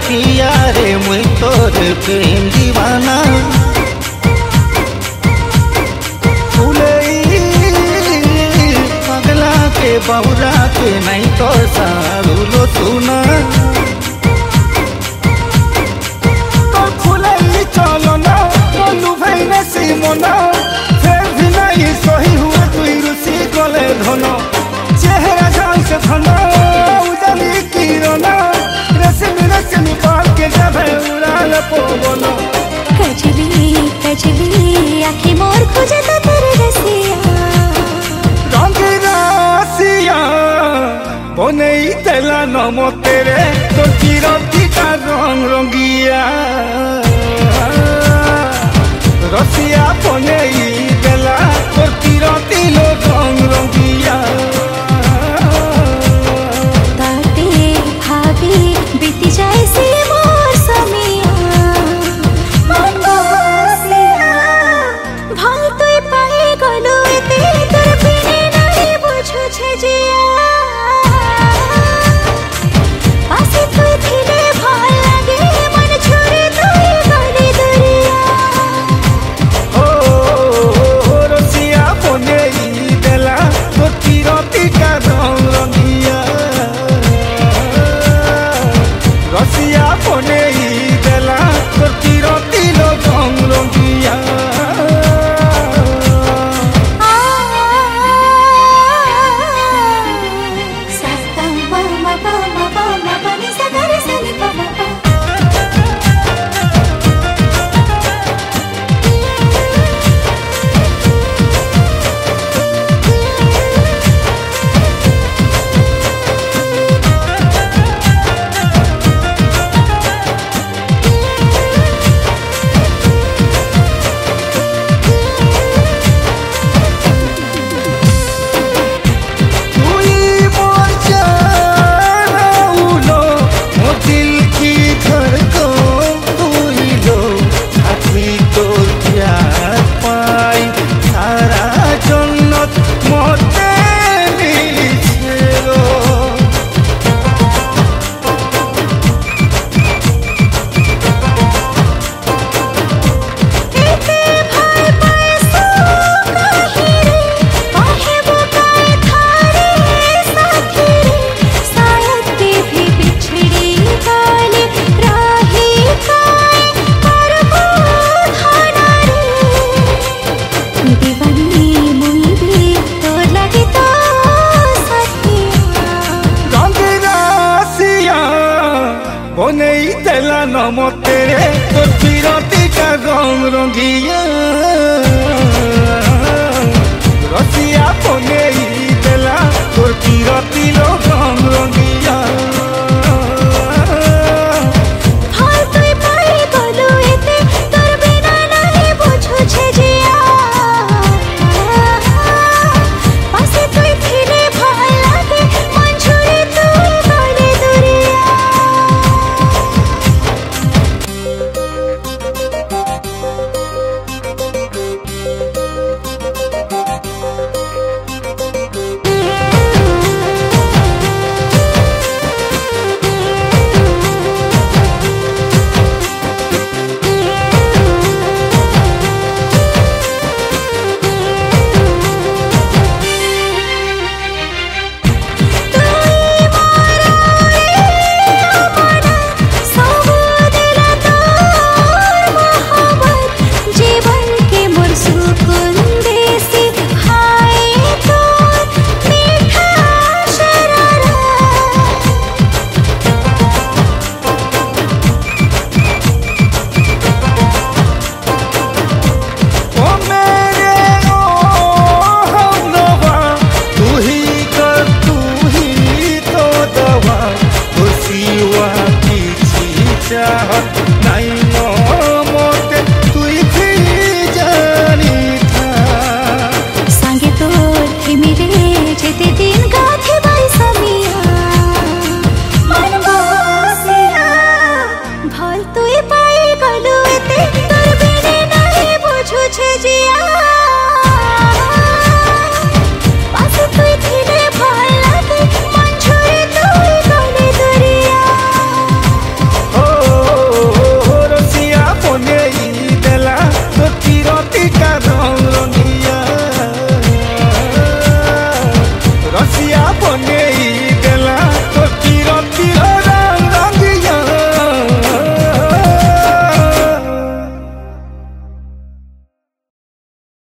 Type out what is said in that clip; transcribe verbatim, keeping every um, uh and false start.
पिया रे मुई तोर प्रेम दीवाना पगला के बहुरा के नहीं तो सारूलो सुना तो फुलाई चलो ना बोलू भाई ने सिमोना फिर भी नहीं सही हुआ तुई रुसी गले धनो चेहरा जान से धनो उजली किरणा रश्मि रश्मि पाल के जाबे उड़ाल पवनो कजली कजली आँखें मोर खोजे तो तेरे रसिया बने तेला नम तेरे तो चिरती का रंग रंगिया रसिया बने तेला तो चिरती लो रंग रंगिया ताते भाभी बीती जाए से मोर समिया मन बसिया भाल तोय पाए गलो एते तोर बिने नहीं बुझु छे जिया रसिया बने देला तोर चिरती लो रंग रंगिया बने तेला नम तेरे तो चिरती का रंग रंगिया।